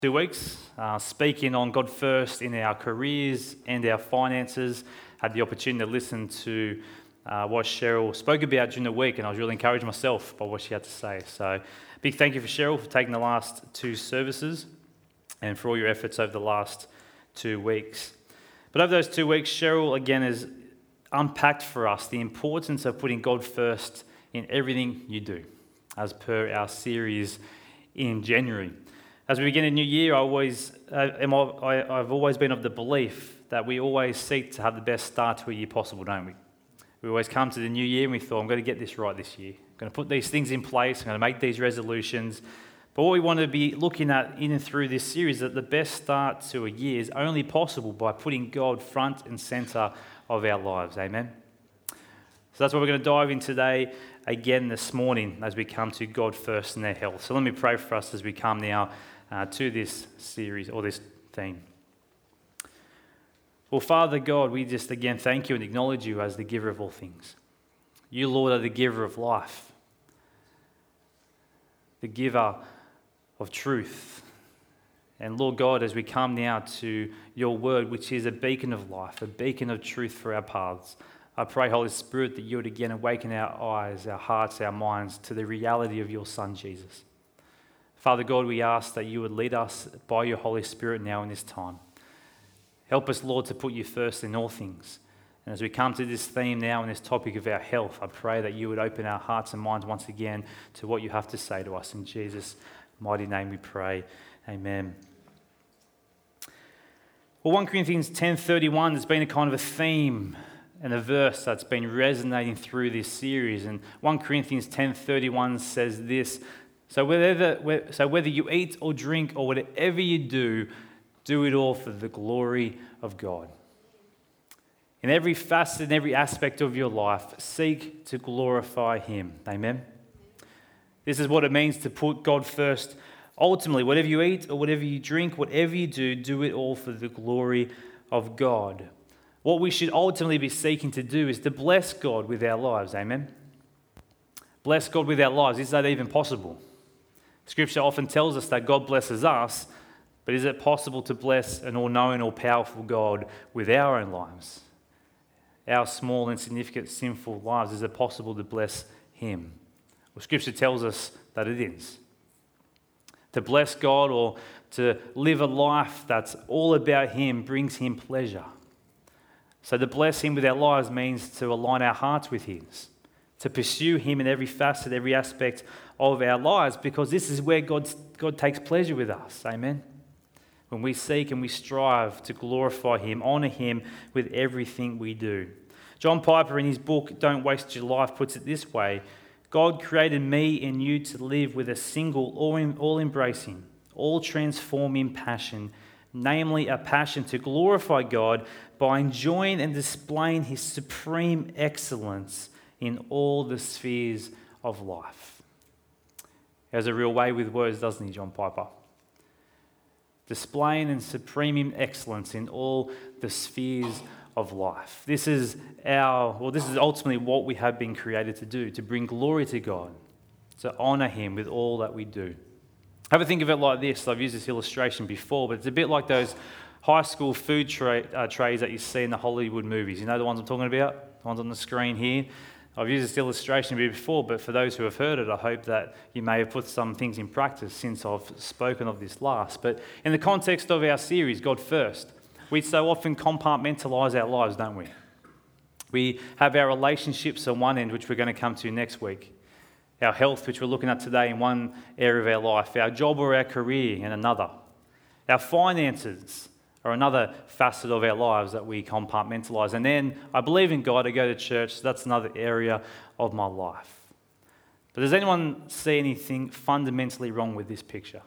2 weeks, speaking on God first in our careers and our finances. Had the opportunity to listen to what Cheryl spoke about during the week, and I was really encouraged myself by what she had to say. So, big thank you for Cheryl for taking the last 2 services and for all your efforts over the last 2 weeks. But over those 2 weeks, Cheryl again has unpacked for us the importance of putting God first in everything you do, as per our series in January. As we begin a new year, I've always been of the belief that we always seek to have the best start to a year possible, don't we? We always come to the new year and we thought, I'm going to get this right this year. I'm going to put these things in place. I'm going to make these resolutions. But what we want to be looking at in and through this series is that the best start to a year is only possible by putting God front and center of our lives. Amen? So that's what we're going to dive in today again this morning as we come to God first and their health. So let me pray for us as we come now to this series or this theme. Well, Father God, we just again thank you and acknowledge you as the giver of all things. You, Lord, are the giver of life, the giver of truth. And Lord God, as we come now to your word, which is a beacon of life, a beacon of truth for our paths, I pray, Holy Spirit, that you would again awaken our eyes, our hearts, our minds to the reality of your Son, Jesus. Father God, we ask that you would lead us by your Holy Spirit now in this time. Help us, Lord, to put you first in all things. And as we come to this theme now and this topic of our health, I pray that you would open our hearts and minds once again to what you have to say to us. In Jesus' mighty name we pray. Amen. Well, 1 Corinthians 10:31 has been a kind of a theme and a verse that's been resonating through this series. And 1 Corinthians 10:31 says this, So whether you eat or drink or whatever you do it all for the glory of God. In every facet and every aspect of your life, seek to glorify him. Amen? This is what it means to put God first. Ultimately, whatever you eat or whatever you drink, whatever you do it all for the glory of God. What we should ultimately be seeking to do is to bless God with our lives. Amen? Bless God with our lives. Is that even possible? Scripture often tells us that God blesses us, but is it possible to bless an all-knowing, all-powerful God with our own lives? Our small, insignificant, sinful lives, is it possible to bless him? Well, Scripture tells us that it is. To bless God or to live a life that's all about him brings him pleasure. So to bless him with our lives means to align our hearts with his, to pursue him in every facet, every aspect of our lives, because this is where God takes pleasure with us. Amen? When we seek and we strive to glorify him, honor him with everything we do. John Piper, in his book, Don't Waste Your Life, puts it this way: God created me and you to live with a single, all-embracing, all-transforming passion, namely a passion to glorify God by enjoying and displaying his supreme excellence in all the spheres of life. He has a real way with words, doesn't he, John Piper? Displaying and supreme excellence in all the spheres of life. This is ultimately what we have been created to do, to bring glory to God, to honor him with all that we do. Have a think of it like this. I've used this illustration before, but it's a bit like those high school food trays that you see in the Hollywood movies. You know the ones I'm talking about? The ones on the screen here. I've used this illustration before, but for those who have heard it, I hope that you may have put some things in practice since I've spoken of this last. But in the context of our series, God First, we so often compartmentalise our lives, don't we? We have our relationships on one end, which we're going to come to next week. Our health, which we're looking at today in one area of our life. Our job or our career in another. Our finances are another facet of our lives that we compartmentalise. And then I believe in God, I go to church, so that's another area of my life. But does anyone see anything fundamentally wrong with this picture?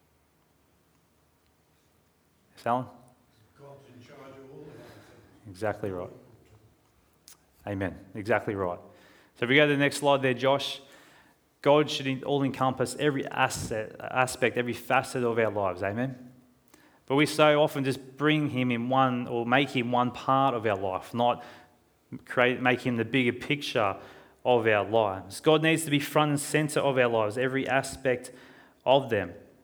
Yes, Alan? God's in charge of all of us. Exactly right. Amen. Exactly right. So if we go to the next slide there, Josh, God should all encompass every aspect, every facet of our lives. Amen? But we so often just bring him in one, or make him one part of our life, not make him the bigger picture of our lives. God needs to be front and center of our lives, every aspect of them.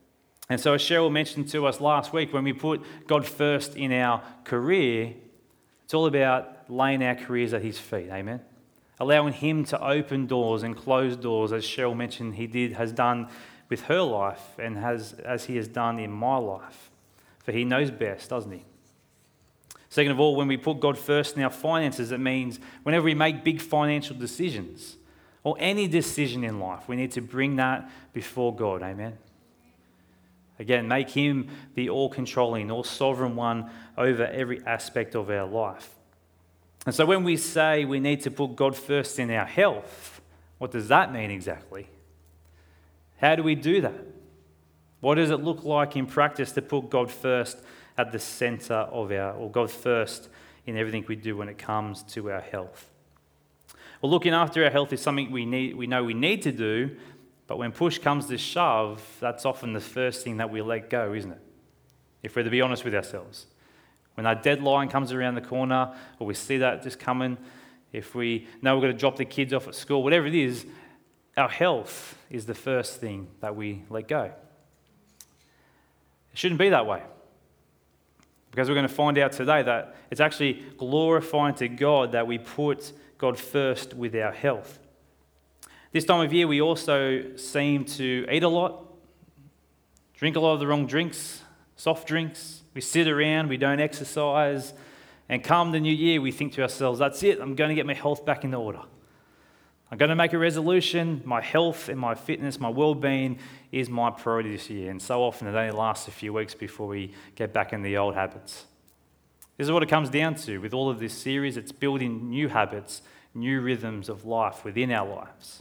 And so as Cheryl mentioned to us last week, when we put God first in our career, it's all about laying our careers at his feet, amen? Allowing him to open doors and close doors, as Cheryl mentioned has done with her life and as he has done in my life. For he knows best, doesn't he? Second of all, when we put God first in our finances, it means whenever we make big financial decisions or any decision in life, we need to bring that before God, amen? Again, make him the all-controlling, all-sovereign one over every aspect of our life. And so when we say we need to put God first in our health, what does that mean exactly? How do we do that? What does it look like in practice to put God first at the center of or God first in everything we do when it comes to our health? Well, looking after our health is something we know we need to do, but when push comes to shove, that's often the first thing that we let go, isn't it? If we're to be honest with ourselves. When our deadline comes around the corner, or we see that just coming, if we know we're going to drop the kids off at school, whatever it is, our health is the first thing that we let go. It shouldn't be that way. Because we're going to find out today that it's actually glorifying to God that we put God first with our health. This time of year, we also seem to eat a lot, drink a lot of the wrong drinks, soft drinks. We sit around, we don't exercise, and come the new year, we think to ourselves, that's it, I'm going to get my health back in order. I'm going to make a resolution. My health and my fitness, my well-being is my priority this year. And so often it only lasts a few weeks before we get back in the old habits. This is what it comes down to with all of this series. It's building new habits, new rhythms of life within our lives.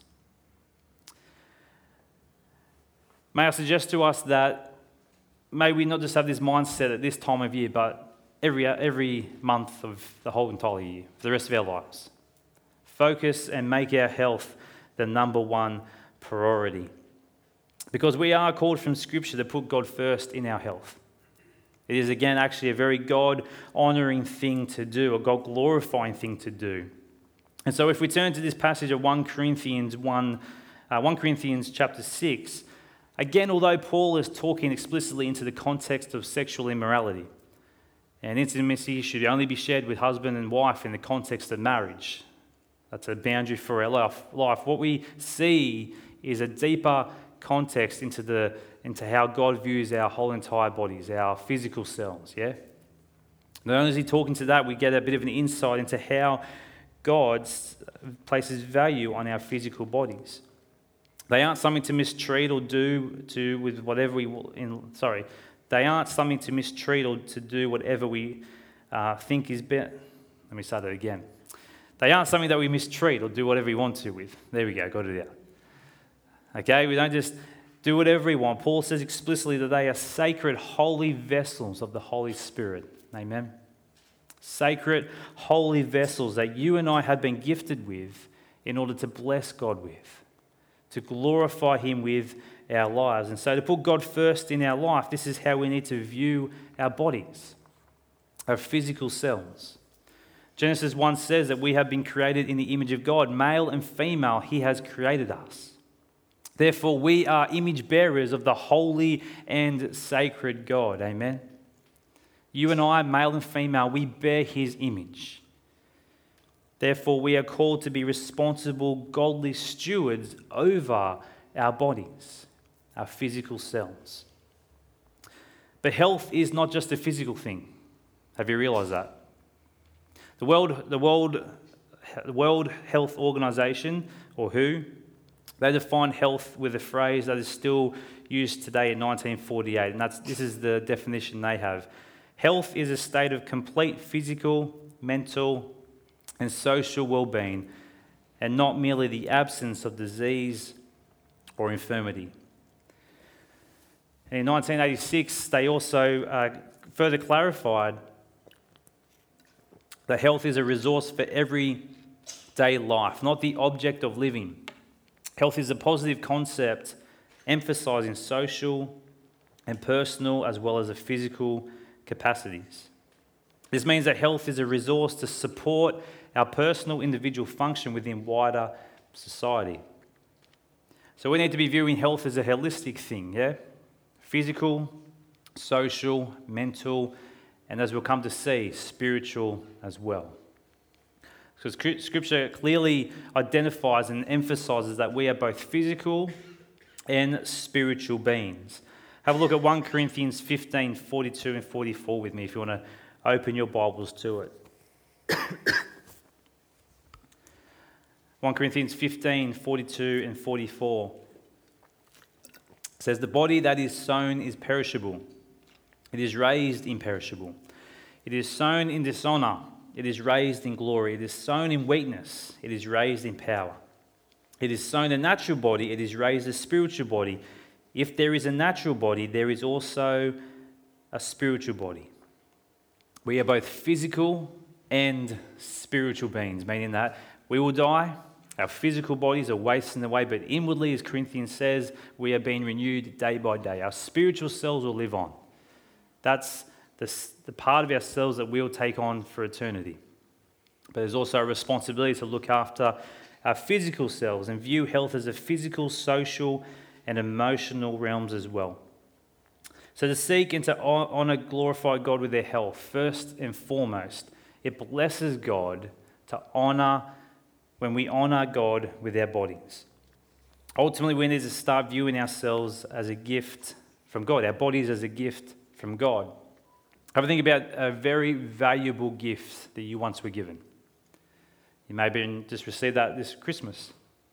May I suggest to us that may we not just have this mindset at this time of year, but every month of the whole entire year, for the rest of our lives. Focus and make our health the number one priority. Because we are called from Scripture to put God first in our health. It is, again, actually a very God-honouring thing to do, a God-glorifying thing to do. And so if we turn to this passage of 1 Corinthians chapter 6, again, although Paul is talking explicitly into the context of sexual immorality, and intimacy should only be shared with husband and wife in the context of marriage. That's a boundary for our life. What we see is a deeper context into how God views our whole entire bodies, our physical selves, yeah? Not only is he talking to that, we get a bit of an insight into how God places value on our physical bodies. They aren't something to mistreat or do with whatever they aren't something to mistreat or to do whatever we think is better. Let me start that again. They aren't something that we mistreat or do whatever we want to with. There we go, got it out. Okay, we don't just do whatever we want. Paul says explicitly that they are sacred, holy vessels of the Holy Spirit. Amen. Sacred, holy vessels that you and I have been gifted with in order to bless God with, to glorify him with our lives. And so to put God first in our life, this is how we need to view our bodies, our physical selves. Genesis 1 says that we have been created in the image of God. Male and female, he has created us. Therefore, we are image bearers of the holy and sacred God. Amen. You and I, male and female, we bear his image. Therefore, we are called to be responsible, godly stewards over our bodies, our physical selves. But health is not just a physical thing. Have you realized that? The World Health Organization, or WHO, they define health with a phrase that is still used today in 1948, and this is the definition they have. Health is a state of complete physical, mental, and social well-being, and not merely the absence of disease or infirmity. And in 1986, they also further clarified that health is a resource for everyday life, not the object of living. Health is a positive concept emphasizing social and personal as well as the physical capacities. This means that health is a resource to support our personal individual function within wider society. So we need to be viewing health as a holistic thing, yeah? physical, social, mental, and as we'll come to see, spiritual as well. So Scripture clearly identifies and emphasizes that we are both physical and spiritual beings. Have a look at 1 Corinthians 15, 42 and 44 with me if you want to open your Bibles to it. 1 Corinthians 15, 42 and 44 says, "The body that is sown is perishable. It is raised imperishable. It is sown in dishonor. It is raised in glory. It is sown in weakness. It is raised in power. It is sown a natural body. It is raised a spiritual body. If there is a natural body, there is also a spiritual body." We are both physical and spiritual beings, meaning that we will die. Our physical bodies are wasting away, but inwardly, as Corinthians says, we are being renewed day by day. Our spiritual selves will live on. That's the part of ourselves that we'll take on for eternity. But there's also a responsibility to look after our physical selves and view health as a physical, social, and emotional realms as well. So to seek and to honour, glorify God with their health, first and foremost, it blesses God to honour when we honour God with our bodies. Ultimately, we need to start viewing ourselves as a gift from God, our bodies as a gift from God. Have a think about a very valuable gift that you once were given. You may have just received that this Christmas.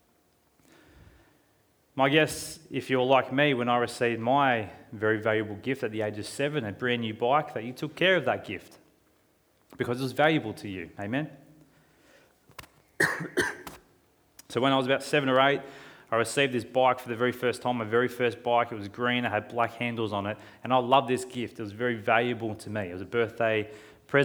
My guess, if you're like me, when I received my very valuable gift at the age of 7, a brand new bike, that you took care of that gift because it was valuable to you. Amen? So when I was about 7 or 8, I received this bike for the very first time, my very first bike. It was green, it had black handles on it, and I loved this gift. It was very valuable to me. It was a birthday